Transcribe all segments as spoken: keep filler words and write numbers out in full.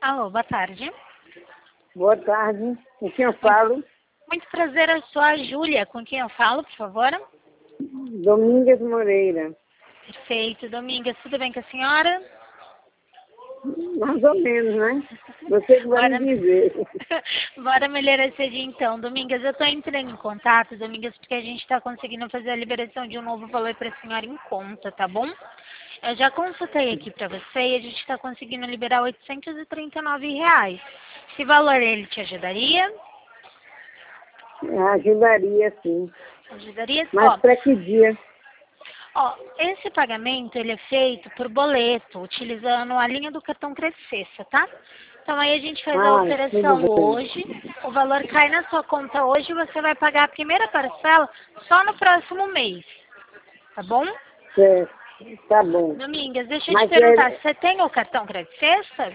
Alô, boa tarde. Boa tarde. Com quem eu falo? Muito prazer, eu sou a Júlia. Com quem eu falo, por favor? Domingas Moreira. Perfeito. Domingas, tudo bem com a senhora? Mais ou menos, né? Você que vai Bora, me dizer. bora melhorar esse dia então. Domingas, eu estou entrando em contato, Domingas, porque a gente está conseguindo fazer a liberação de um novo valor para a senhora em conta, tá bom? Eu já consultei aqui para você e a gente está conseguindo liberar oitocentos e trinta e nove reais. Esse valor, ele te ajudaria? Ajudaria, sim. Ajudaria? Mas Ó, para que dia? Ó, esse pagamento ele é feito por boleto, utilizando a linha do cartão Credicessa, tá? Então aí a gente faz a Ah, operação tudo bem. hoje, o valor cai na sua conta hoje e você vai pagar a primeira parcela só no próximo mês, tá bom? Certo. Tá bom. Domingas, deixa eu te Mas perguntar, é, você tem o cartão Credicessa?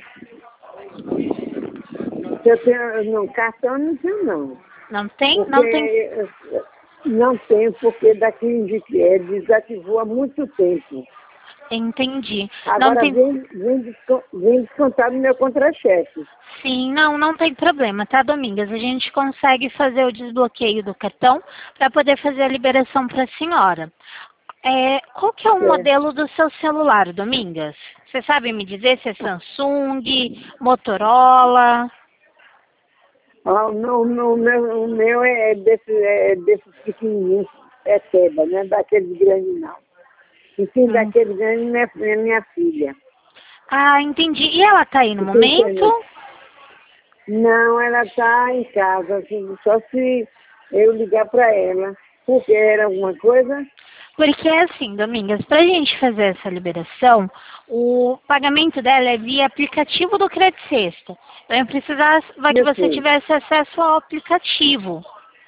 se eu tenho, não, cartão não tenho, não. Não tem? Porque Não tem. eh, não tenho, porque daqui de, é, desativou há muito tempo. Entendi. Não Agora tem. vem, vem, desco- vem descontado no meu contra-cheque. Sim, não, não tem problema, tá, Domingas? A gente consegue fazer o desbloqueio do cartão para poder fazer a liberação para a senhora. É, qual que é o Certo. modelo do seu celular, Domingas? Você sabe me dizer se é Samsung, Motorola? Ah, não, não, o meu, o meu é desse, é desses pequenininhos, é Teba, não é daqueles grandes não. E sim, Hum. daqueles grandes é é minha filha. Ah, entendi. E ela tá aí no Você entendeu? momento? Não, ela está em casa, assim, só se eu ligar para ela. Porque era alguma coisa? Porque é assim, Domingas, para a gente fazer essa liberação, o pagamento dela é via aplicativo do Credicesta. Então eu precisava que Eu você sei. tivesse acesso ao aplicativo.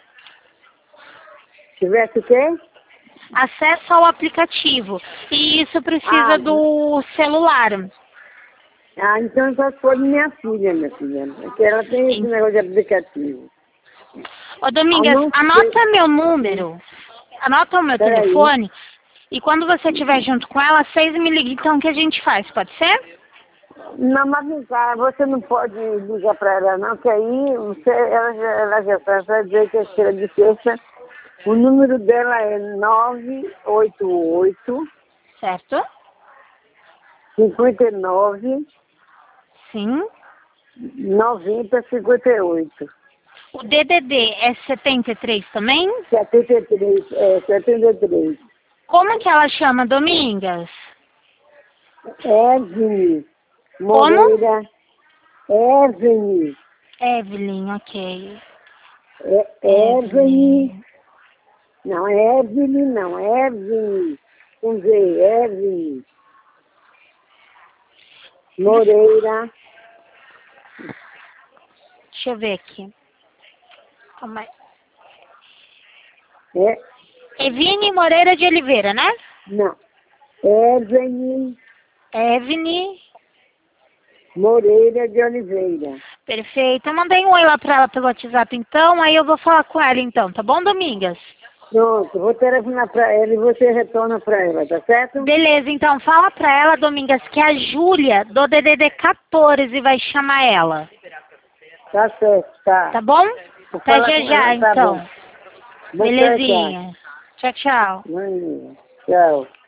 Tivesse o quê? Acesso ao aplicativo. E isso precisa Ah, do celular. ah, então só se for minha filha, minha filha. Porque ela tem esse negócio de aplicativo. Ô, Ah, Domingas, não sei. anota meu número, anota o meu Peraí. telefone, e quando você estiver junto com ela, vocês me ligam, então, o que a gente faz, pode ser? Não, mas vem cá, você não pode ligar para ela não, que aí você, ela, já, ela já tá, vai dizer que é feira de sexta. O número dela é nove oito oito, Certo? cinco nove, Sim. noventa, cinquenta e oito. O D D D é setenta e três também? setenta e três, é, setenta e três. Como que ela chama, Domingas? Evne Como? Moreira, Evne, Evelyn, ok. é, Evne, Evelyn. não é Evne não, é Evne, com Z, Evne Moreira. Deixa eu ver aqui. Calma aí. É, Evine Moreira de Oliveira, né? não. Evne Evne. Moreira de Oliveira. Perfeito. Eu mandei um oi lá pra ela pelo WhatsApp, então. Aí eu vou falar com ela, então. Tá bom, Domingas? Pronto, vou telefonar para ela e você retorna para ela, tá certo? Beleza, então. Fala pra ela, Domingas, que a Júlia, do D D D quatorze, vai chamar ela. Tá certo, tá. Tá bom? Vou Até falar já com já, ela, tá então. bom. Vou tchau, tchau. Belezinha. Tchau, tchau. Mãe, tchau.